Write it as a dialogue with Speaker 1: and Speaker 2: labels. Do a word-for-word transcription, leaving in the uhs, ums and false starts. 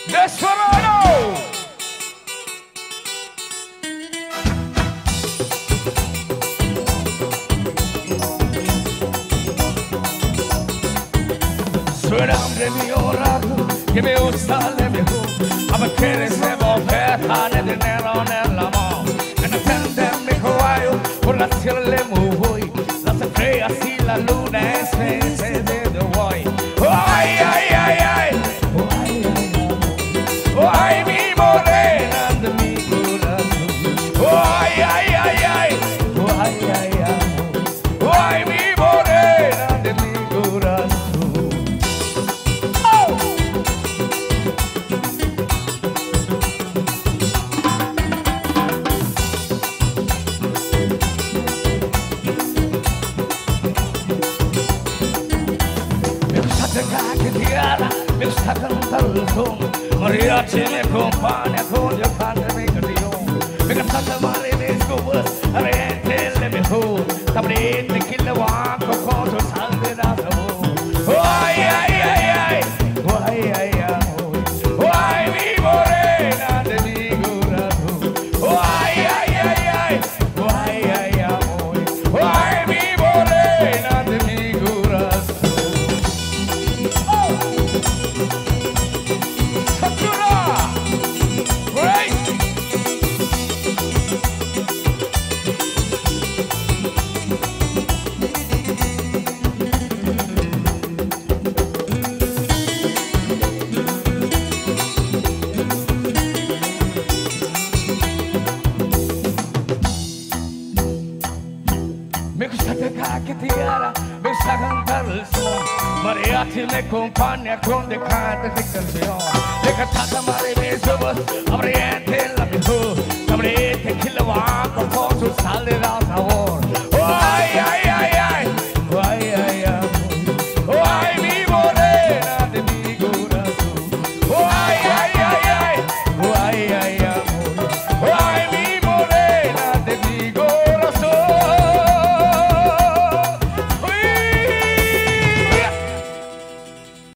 Speaker 1: That's what I know. Suonamre mio rato, che mi usa le mie cu, a perché se vo fetta ne di nero nella mano, e ne tendermi coaio, con la le muovoi, la se frea si la luna e se se de de vuoi. Oh ai ai ai ai, oh ai ai ai, oh ai mi morena de mi corazón. Oh ai ai ai ai, oh ai ai ai, oh ai mi morena de mi corazón. Mi gusta cantar el son, mariachi me acompaña con el padre mi canción. Me gusta tomar mis cubos, a ver le mejor, también te quiero guapo con tu sangre de sabor. Oh ay ay ay ay, oh ay ay ay, oh ay mi morena de mi corazón. Oh ay ay ay ay, oh ay ay ay, oh ay mi morena de mi corazón. Me gusta tocar que tiara, me gusta cantar el son, mariachi me acompaña con de canta de canción. Le cantata mare mis cubos, abriente la mejor, también te quiero guapo con tu sal de